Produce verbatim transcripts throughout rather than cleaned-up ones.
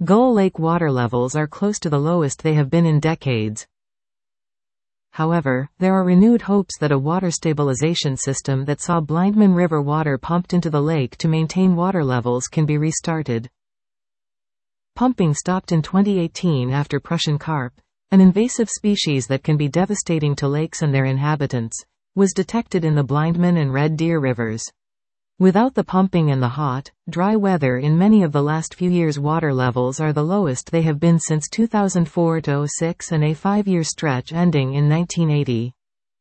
Gull Lake water levels are close to the lowest they have been in decades. However, there are renewed hopes that a water stabilization system that saw Blindman River water pumped into the lake to maintain water levels can be restarted. Pumping stopped in twenty eighteen after Prussian carp, an invasive species that can be devastating to lakes and their inhabitants, was detected in the Blindman and Red Deer rivers. Without the pumping and the hot, dry weather in many of the last few years, water levels are the lowest they have been since two thousand four to oh six, and a five-year stretch ending in nineteen eighty.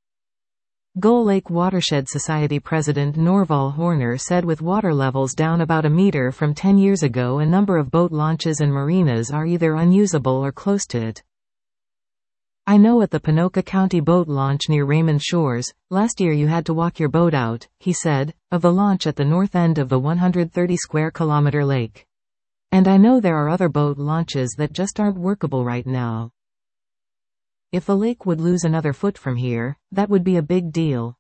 Gull Lake Watershed Society President Norval Horner said with water levels down about a meter from ten years ago, a number of boat launches and marinas are either unusable or close to it. I know at the Ponoka County boat launch near Raymond Shores, last year you had to walk your boat out, he said, of the launch at the north end of the one hundred thirty square kilometer lake. And I know there are other boat launches that just aren't workable right now. If the lake would lose another foot from here, that would be a big deal.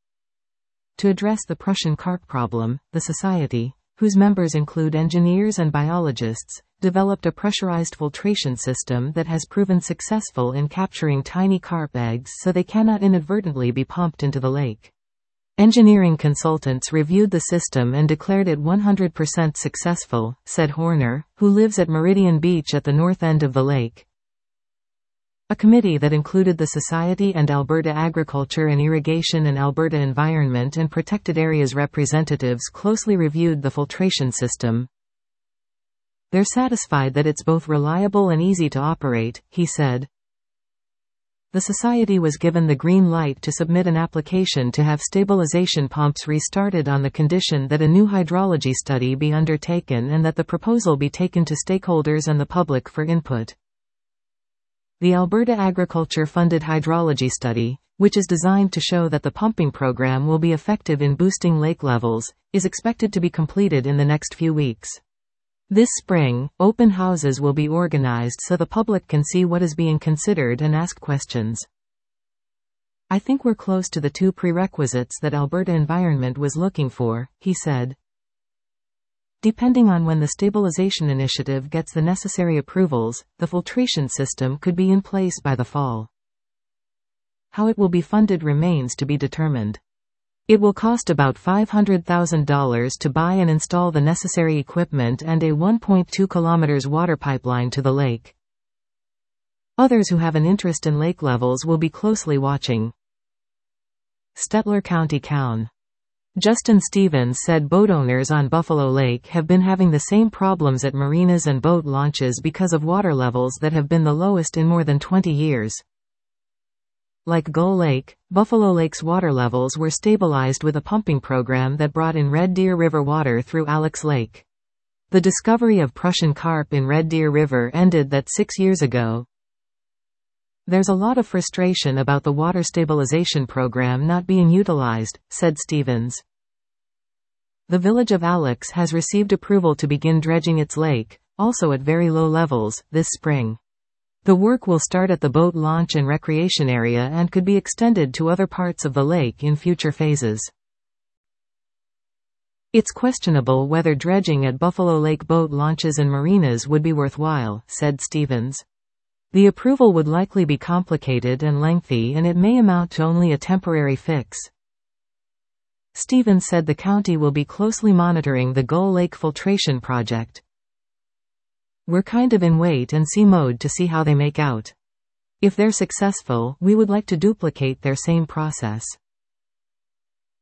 To address the Prussian carp problem, the Society, whose members include engineers and biologists, developed a pressurized filtration system that has proven successful in capturing tiny carp eggs so they cannot inadvertently be pumped into the lake. Engineering consultants reviewed the system and declared it one hundred percent successful, said Horner, who lives at Meridian Beach at the north end of the lake. A committee that included the Society and Alberta Agriculture and Irrigation and Alberta Environment and Protected Areas representatives closely reviewed the filtration system. They're satisfied that it's both reliable and easy to operate, he said. The Society was given the green light to submit an application to have stabilization pumps restarted on the condition that a new hydrology study be undertaken and that the proposal be taken to stakeholders and the public for input. The Alberta Agriculture-funded hydrology study, which is designed to show that the pumping program will be effective in boosting lake levels, is expected to be completed in the next few weeks. This spring, open houses will be organized so the public can see what is being considered and ask questions. I think we're close to the two prerequisites that Alberta Environment was looking for, he said. Depending on when the stabilization initiative gets the necessary approvals, the filtration system could be in place by the fall. How it will be funded remains to be determined. It will cost about five hundred thousand dollars to buy and install the necessary equipment and a one point two kilometers water pipeline to the lake. Others who have an interest in lake levels will be closely watching. Stettler County Coun. Justin Stevens said boat owners on Buffalo Lake have been having the same problems at marinas and boat launches because of water levels that have been the lowest in more than twenty years. Like Gull Lake, Buffalo Lake's water levels were stabilized with a pumping program that brought in Red Deer River water through Alex Lake. The discovery of Prussian carp in Red Deer River ended that six years ago. There's a lot of frustration about the water stabilization program not being utilized, said Stevens. The village of Alex has received approval to begin dredging its lake, also at very low levels, this spring. The work will start at the boat launch and recreation area and could be extended to other parts of the lake in future phases. It's questionable whether dredging at Buffalo Lake boat launches and marinas would be worthwhile, said Stevens. The approval would likely be complicated and lengthy, and it may amount to only a temporary fix. Stevens said the county will be closely monitoring the Gull Lake filtration project. We're kind of in wait-and-see mode to see how they make out. If they're successful, we would like to duplicate their same process.